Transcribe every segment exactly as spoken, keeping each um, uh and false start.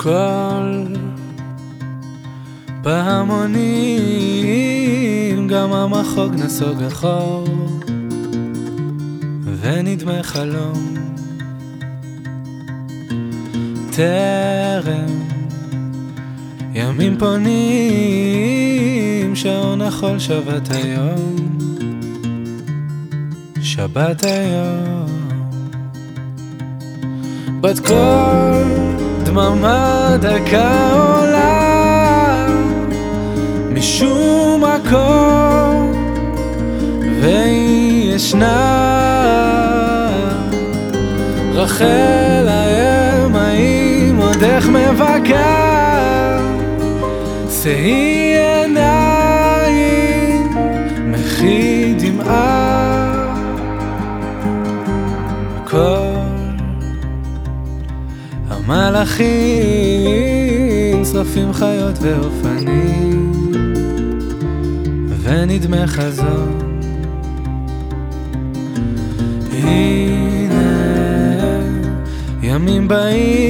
קול פעמונים, גם המחוג נסוג אחור ונדמה חלום. טרם ימים פונים, שעון החול שבת היום, שבת היום. בת קול דממה דקה עולה משום מקום, והיא ישנה רחל האם, האם עודך מבקר? שאי עיניים מחי דמעה. כל המלאכים שרפים חיות ואופנים, ונדמה חזון. הנה ימים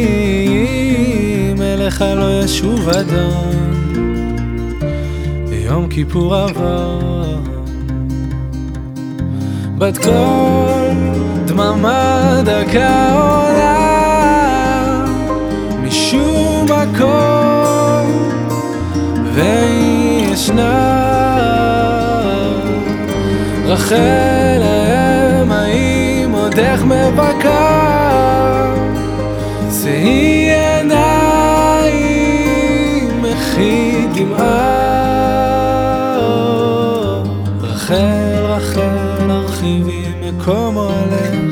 באים, אליך לא ישוב אדון, ביום כיפור עבור. בת קול דממה דקה עולה משום מקום, והיא ישנה רחל האם, האם עודך מבקר? שאי עיניים מחי דמעה. רחל רחל הרחיבי מקום אוהלך,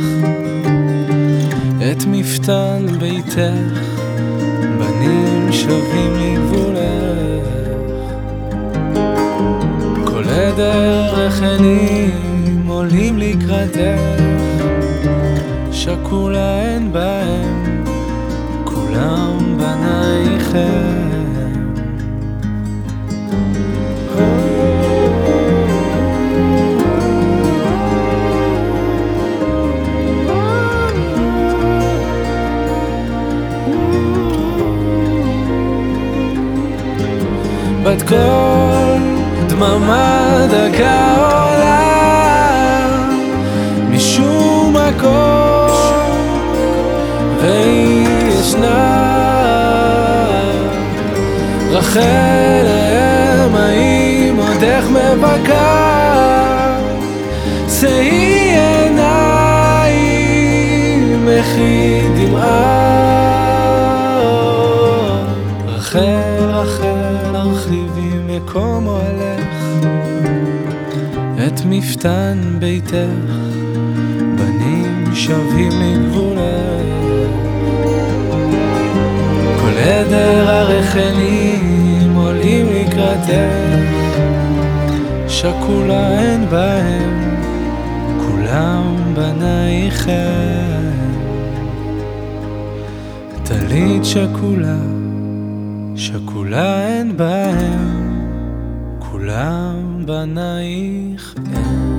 את מפתן ביתך בנים שבים לגבולך. כל עדר חנים עולים לקראתך, שקולה אין בהם, כולם בנייכם. בת קול דממה דקה עולה משום מקום, והיא ישנה רחל האם, האם עודך מבקר? שאי עיניים מחי דמעה. רחל רחל הרחיבי מקום אוהלך, את מפתן ביתך בנים שבים לגבולך. כל עדר הרחלים עולים לקראתך, שקולה אין בהם, כולם בנייכם. טלית שקולה, שקולה אין בהם, כולם בנייך אין.